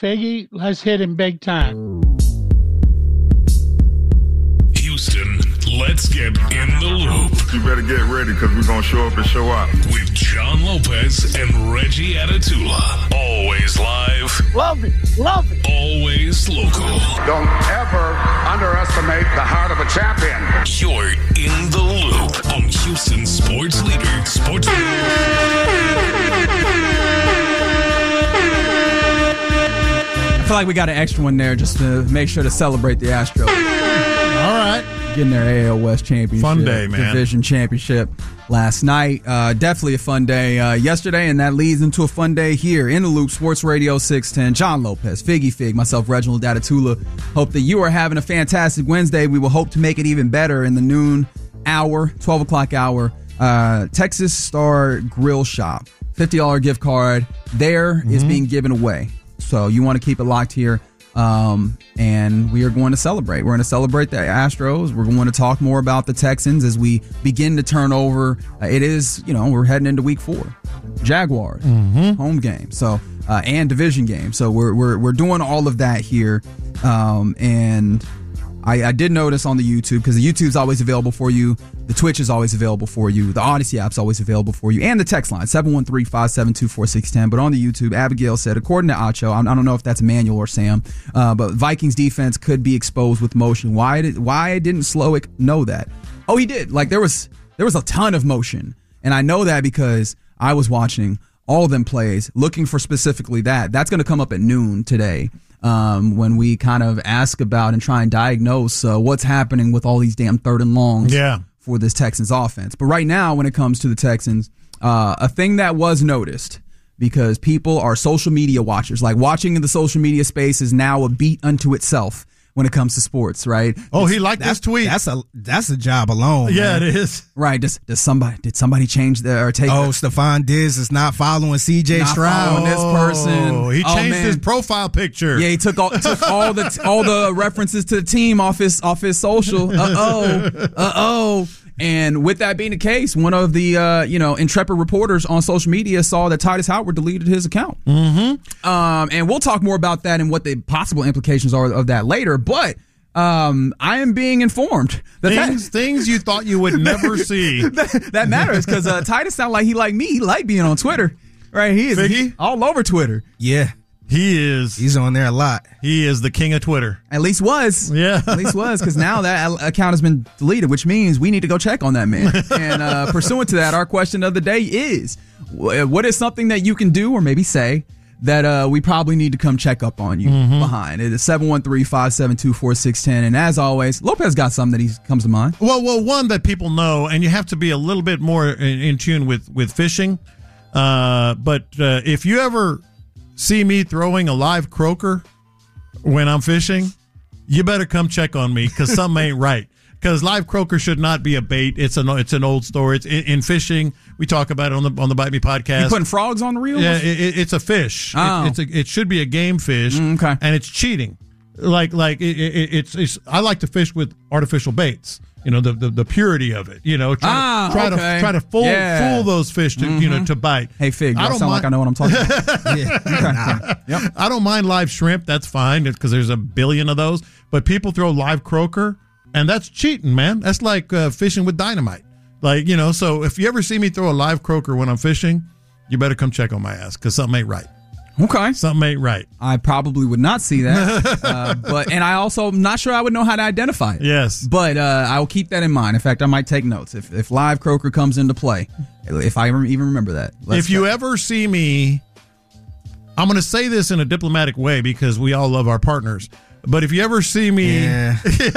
Figgy, let's hit him big time. Houston, let's get in the loop. You better get ready because we're going to show up and show out. With John Lopez and Reggie Atatula. Always live. Love it. Love it. Always local. Don't ever underestimate the heart of a champion. You're in the loop on Houston Sports Leader. Sports I feel like we got an extra one there just to make sure to celebrate the Astros. All right. Getting their AL West championship. Fun day, man. Division championship last night. Definitely a fun day yesterday, and that leads into a fun day here in the Loop, Sports Radio 610. John Lopez, Figgy Fig, myself, Reginald Atatula. Hope that you are having a fantastic Wednesday. We will hope to make it even better in the noon hour, 12 o'clock hour. Texas Star Grill Shop, $50 gift card there is being given away. So you want to keep it locked here. And we are going to celebrate. We're going to celebrate the Astros. We're going to talk more about the Texans as we begin to turn over. It is, we're heading into week 4. Jaguars, home game. So, and division game. So we're doing all of that here. And I did notice on the YouTube, because the YouTube's always available for you. The Twitch is always available for you. The Odyssey app's always available for you. And the text line, 713-572-4610. But on the YouTube, Abigail said, according to Acho, I don't know if that's Manuel or Sam, but Vikings defense could be exposed with motion. Why didn't Slowick know that? Oh, he did. Like, there was a ton of motion. And I know that because I was watching all of them plays, looking for specifically that. That's going to come up at noon today. When we kind of ask about and try and diagnose what's happening with all these damn third and longs for this Texans offense. But right now, when it comes to the Texans, a thing that was noticed, because people are social media watchers, like watching in the social media space is now a beat unto itself when it comes to sports, right? Oh, he liked this tweet. That's a job alone. Yeah, man. it is. Right. Did somebody change or take? Oh, Stephon Diggs is not following C.J. Stroud. This person. Oh, he changed his profile picture. Yeah, he took all the references to the team off his social. And with that being the case, one of the intrepid reporters on social media saw that Titus Howard deleted his account. And we'll talk more about that and what the possible implications are of that later. But I am being informed that things you thought you would never see that matters, because Titus sound like he like me. He like being on Twitter, right? He all over Twitter. Yeah. He's on there a lot. He is the king of Twitter. At least was. Yeah. At least was, because now that account has been deleted, which means we need to go check on that man. And pursuant to that, our question of the day is, what is something that you can do or maybe say that we probably need to come check up on you behind? It is 713-572-4610. And as always, Lopez got something that comes to mind. Well, one that people know, and you have to be a little bit more in tune with fishing. But if you ever see me throwing a live croaker when I'm fishing, you better come check on me, because something ain't right. Because live croaker should not be a bait. It's an old story. It's in fishing. We talk about it on the Bite Me podcast. You putting frogs on the reel? Yeah, it's a fish. Oh. It should be a game fish. Okay. And it's cheating. It's I like to fish with artificial baits. The purity of it. Try to fool those fish to to bite. Hey, Fig, I sound like I know what I'm talking about. Yep. I don't mind live shrimp. That's fine, because there's a billion of those. But people throw live croaker, and that's cheating, man. That's like fishing with dynamite. So if you ever see me throw a live croaker when I'm fishing, you better come check on my ass, because something ain't right. Okay. Something ain't right. I probably would not see that. And I also am not sure I would know how to identify it. Yes. But I will keep that in mind. In fact, I might take notes if live croaker comes into play, if I even remember that. If you ever see me, I'm going to say this in a diplomatic way, because we all love our partners. But if you ever see me... Yeah.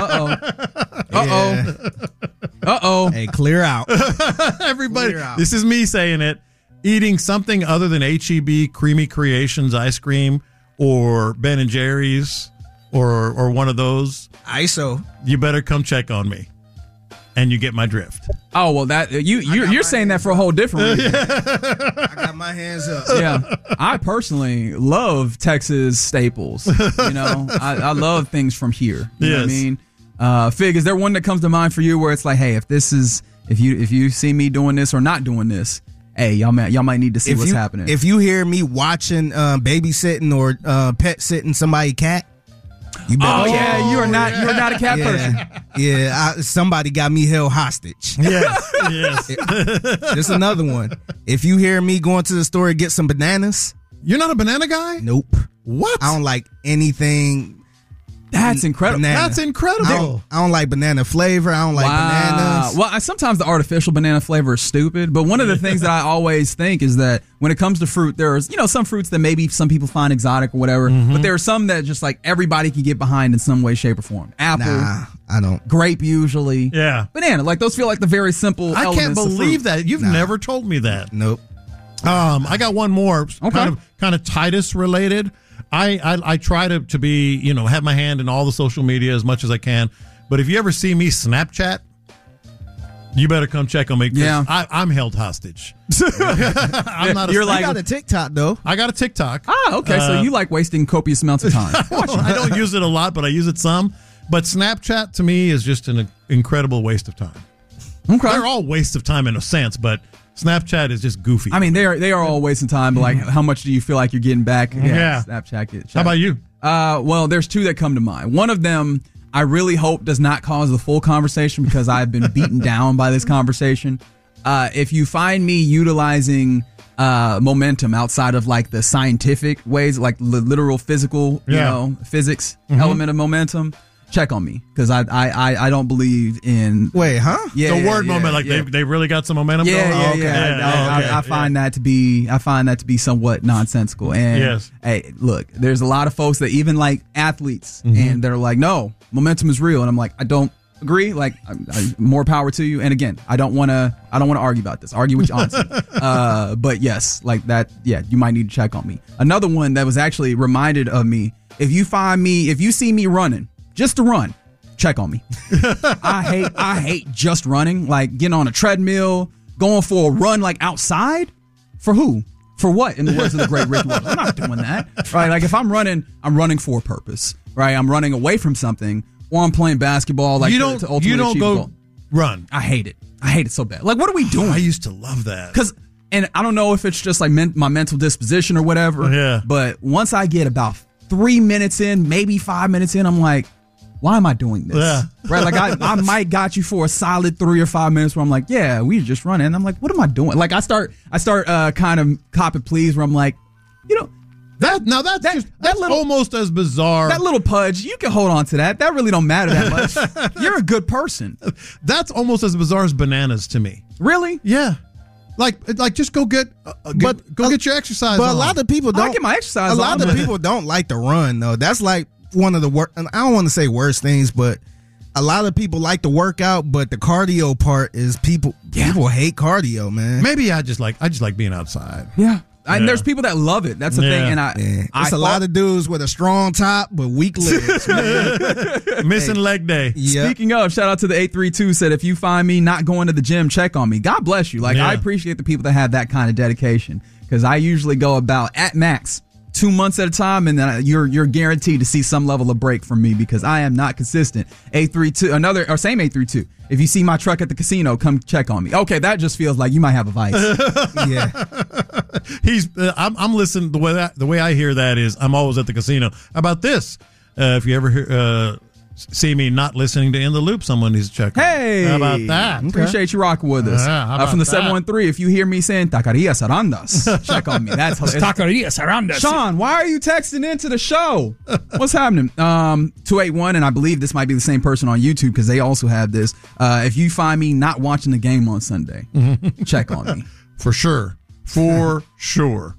Uh-oh. Hey, clear out. Everybody, this is me saying it. Eating something other than H-E-B Creamy Creations ice cream or Ben & Jerry's or one of those, ISO, you better come check on me, and you get my drift. Oh, well, that you're saying that for a whole different reason. I got my hands up. Yeah, I personally love Texas staples. I love things from here. You know what I mean? Fig, is there one that comes to mind for you where it's like, hey, if you see me doing this or not doing this, hey, y'all might need to see what's happening. If you hear me watching babysitting or pet sitting somebody's cat, you better. Oh yeah, you're not a cat person. Yeah, somebody got me held hostage. Yes. Just another one. If you hear me going to the store to get some bananas, You're not a banana guy? nope. What? I don't like anything. That's incredible. Banana. That's incredible. I don't like banana flavor. I don't like bananas. Well, sometimes the artificial banana flavor is stupid, but one of the things that I always think is that when it comes to fruit, there's some fruits that maybe some people find exotic or whatever, but there are some that just like everybody can get behind in some way, shape, or form. Apple, Nah, I don't. grape usually, Yeah. banana. Like those feel like the very simple. I can't elements of believe fruit. that. You've never told me that. Nope. I got one more, Okay. kind of Titus related. I try to be, have my hand in all the social media as much as I can. But if you ever see me Snapchat, you better come check on me. 'Cause Yeah. I'm held hostage. I'm not. You're I like- got a TikTok though. I got a TikTok. Okay, so you like wasting copious amounts of time. I don't use it a lot, but I use it some. But Snapchat to me is just an incredible waste of time. Okay. They're all waste of time in a sense, but Snapchat is just goofy. I mean, they are all wasting time, but like, how much do you feel like you're getting back? Yeah. Snapchat. How about you? Well, there's two that come to mind. One of them, I really hope does not cause the full conversation because I've been beaten down by this conversation. If you find me utilizing momentum outside of like the scientific ways, like literal physical, physics element of momentum, check on me because I don't believe in. Wait, huh? Yeah, The word moment, like yeah. they really got some momentum going? Yeah, Oh, okay. I find that to be somewhat nonsensical. And Yes. hey, look, there's a lot of folks that even like athletes, and they're like, no, momentum is real, and I'm like, I don't agree. Like, more power to you. And again, I don't want to argue about this. Argue with Johnson. But yes, like that. Yeah, you might need to check on me. Another one that was actually reminded of me. If you see me running, just to run, check on me. I hate just running, like getting on a treadmill, going for a run like outside. For who? For what? In the words of the great Rick Ross. I'm not doing that. Right? Like if I'm running for a purpose. Right? I'm running away from something, or I'm playing basketball. Like You to don't ultimately achieve a go goal. run. I hate it. I hate it so bad. Like what are we doing? I used to love that. And I don't know if it's just like my mental disposition or whatever. Yeah. But once I get about 3 minutes in, maybe 5 minutes in, I'm like, why am I doing this? Yeah. Right? Like I might got you for a solid 3 or 5 minutes where I'm like, yeah, we just running. And I'm like, what am I doing? Like I start kind of cop and please where I'm like, That's almost as bizarre. that little pudge, you can hold on to that. That really don't matter that much. You're a good person. That's almost as bizarre as bananas to me. Really? Yeah. Like just go get get your exercise But on. a lot of people don't I get my exercise A lot on, of but- people don't like to run though. That's like one of the worst. I don't want to say worst things, but a lot of people like to work out. But the cardio part is people hate cardio, man. Maybe I just like being outside. Yeah. And there's people that love it. That's the thing. And It's a lot of dudes with a strong top but weak legs, man. Missing leg day. Yep. Speaking of, shout out to the 832 said, if you find me not going to the gym, check on me. God bless you. Like, Yeah. I appreciate the people that have that kind of dedication because I usually go about at max 2 months at a time, and then you're guaranteed to see some level of break from me because I am not consistent. 832, same 832. If you see my truck at the casino, come check on me. Okay, that just feels like you might have a vice. Yeah. I'm listening. The way I hear that is I'm always at the casino. How about this? If you ever see me not listening to In the Loop, someone needs to check on me. Hey, How about that? Appreciate you rocking with us. Yeah, how about from the that? 713, if you hear me saying Taqueria Sarandas, check on me. That's hilarious. Sean, why are you texting into the show? What's happening? 281, and I believe this might be the same person on YouTube because they also have this. If you find me not watching the game on Sunday, check on me. For sure. For sure.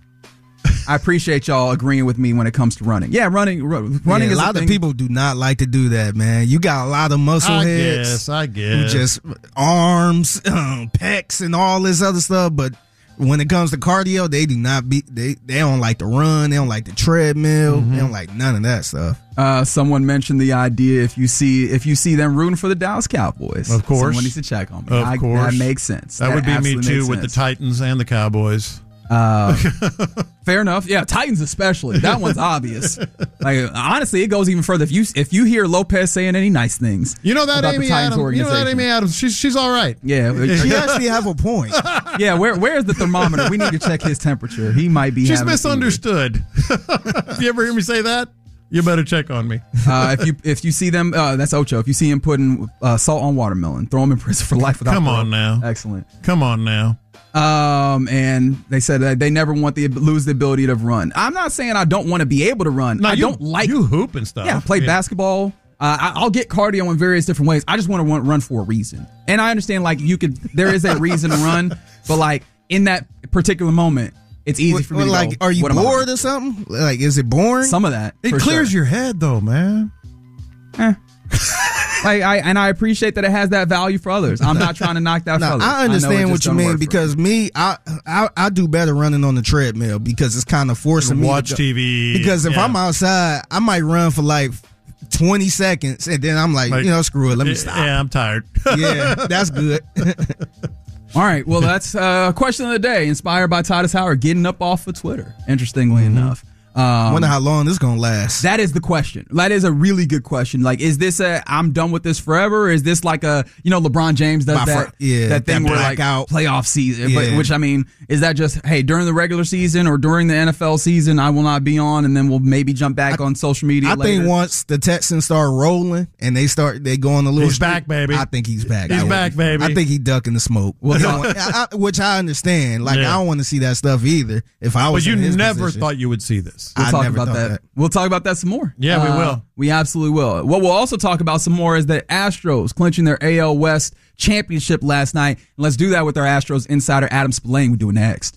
I appreciate y'all agreeing with me when it comes to running. Yeah, running Yeah, is a lot of people do not like to do that, man. You got a lot of muscle heads. I Who guess. just arms, pecs, and all this other stuff. But when it comes to cardio, they do not they don't like to run. They don't like the treadmill. They don't like none of that stuff. Someone mentioned the idea if you see them rooting for the Dallas Cowboys, Of course. someone needs to check on me. Of course. That makes sense. That would be me absolutely too makes with the sense. Titans and the Cowboys. Fair enough. Yeah, Titans especially. That one's obvious. Like honestly, it goes even further. If you hear Lopez saying any nice things, you know that about Amy the Titans Adams. You know organization. that Amy Adams. She's all right. Yeah, She actually have a point. yeah. Where's the thermometer? We need to check his temperature. He might be. She's having a fever. misunderstood. If you ever hear me say that, you better check on me. If you see them, that's Ocho. If you see him putting salt on watermelon, throw him in prison for life without Come parole. on now. Excellent. Come on now. And they said that they never want to lose the ability to run. I'm not saying I don't want to be able to run. No, I don't like you hoop and stuff. Yeah, I play basketball. I'll get cardio in various different ways. I just want to run for a reason. And I understand like there is a reason to run, but like in that particular moment, it's easy for me to like, go, are you what am I bored running? or something? Like, is it boring? Some of that. It for clears sure. your head though, man. I appreciate that it has that value for others. I'm not trying to knock that. No, for others. I understand know it what just you doesn't mean work for because me, I do better running on the treadmill because it's kind of forcing me Watch to go. TV. Because if yeah. I'm outside, I might run for like 20 seconds and then I'm like screw it, let me stop. Yeah, I'm tired. Yeah, that's good. All right. Well, that's question of the day, inspired by Titus Howard getting up off of Twitter. Interestingly enough. Wonder how long this gonna last. That is the question. That is a really good question. Like, is this I'm done with this forever? Or is this like LeBron James does that thing where like blackout playoff season, Yeah. which I mean, is that just, hey, during the regular season or during the NFL season, I will not be on, and then we'll maybe jump back on social media I later? think once the Texans start rolling and they go on a little He's streak, back, baby. I think he's back. He's back, baby. I think he ducking the smoke. Which I understand. Like, Yeah. I don't want to see that stuff either. If I was But you in his never position. thought you would see this. We'll I talk never about thought that. that. We'll talk about that some more. Yeah, we will. We absolutely will. What we'll also talk about some more is the Astros clinching their AL West championship last night. And let's do that with our Astros insider Adam Spillane. We do it next.